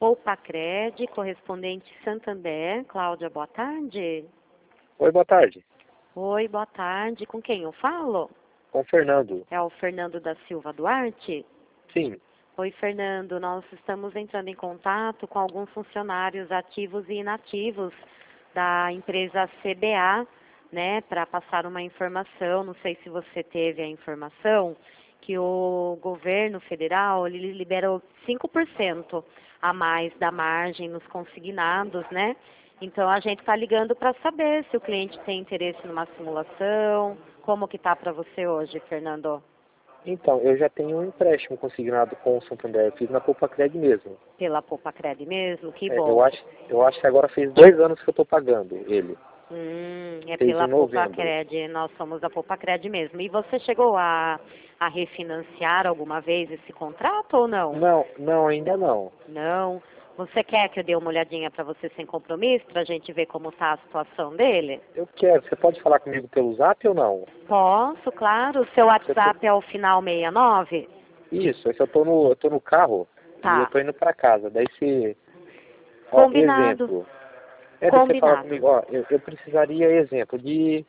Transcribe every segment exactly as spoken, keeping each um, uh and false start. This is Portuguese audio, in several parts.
Poupacred, correspondente Santander. Cláudia, boa tarde. Oi, boa tarde. Oi, boa tarde. Com quem eu falo? Com o Fernando. É o Fernando da Silva Duarte? Sim. Oi, Fernando. Nós estamos entrando em contato com alguns funcionários ativos e inativos da empresa C B A, né, para passar uma informação. Não sei se você teve a informação que o governo federal ele liberou cinco por cento a mais da margem nos consignados, né? Então a gente está ligando para saber se o cliente tem interesse numa simulação. Como que tá para você hoje, Fernando? Então, eu já tenho um empréstimo consignado com o Santander. Fiz na Poupacred mesmo. Pela Poupacred mesmo? Que É, bom. eu, acho, eu acho que agora fez dois anos que eu estou pagando ele. Hum, é Fez pela em novembro. Poupacred, nós somos a Poupacred mesmo. E você chegou a, a refinanciar alguma vez esse contrato ou não? Não, não, ainda não. Não. Você quer que eu dê uma olhadinha para você sem compromisso, para a gente ver como está a situação dele? Eu quero. Você pode falar comigo pelo zap ou não? Posso, claro. O seu WhatsApp é o final sessenta e nove? Isso, é que eu tô no, eu tô no carro Tá. e eu tô indo pra casa. Daí se... Ó, Combinado. exemplo. É, daí você fala Combinado. comigo, ó, eu, eu precisaria, exemplo, de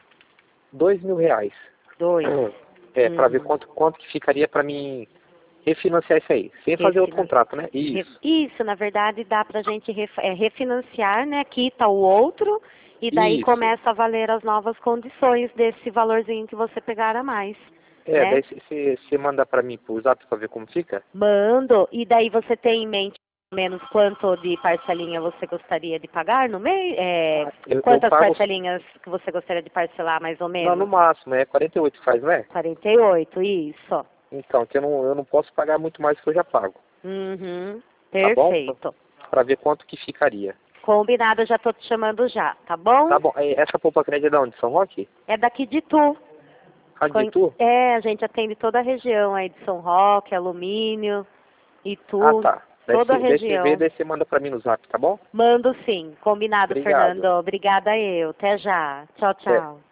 dois mil reais. Dois. É, pra ver Uhum. quanto, quanto que ficaria pra mim refinanciar isso aí. Sem fazer outro Refinan- contrato, né? Re- Isso. Isso, na verdade, dá para a gente ref- é, refinanciar, né? Quita o outro e daí Isso. começa a valer as novas condições desse valorzinho que você pegar a mais, É, né? daí você manda pra mim pro zap pra ver como fica? Mando, e daí você tem em mente pelo menos quanto de parcelinha você gostaria de pagar no mês? É, Eu, eu quantas pago... parcelinhas que você gostaria de parcelar, mais ou Não, no menos? máximo, é quarenta e oito que faz, não é? quarenta e oito, isso. Então, que eu não, eu não posso pagar muito mais do que eu já pago. Uhum, Tá bom? perfeito. Pra ver quanto que ficaria. Combinado, eu já tô te chamando já, tá bom? Tá bom. É, essa Poupacred é de onde? São Roque? É daqui de Tu. Ah, de Con- Itu? É, a gente atende toda a região aí de São Roque, Alumínio, Ah, Itu, tá. Daí toda a você daí você vê, região. daí você manda pra mim no zap, tá bom? Mando sim. Combinado, Fernando. Obrigado. Obrigada eu. Até já. Tchau, Até. tchau.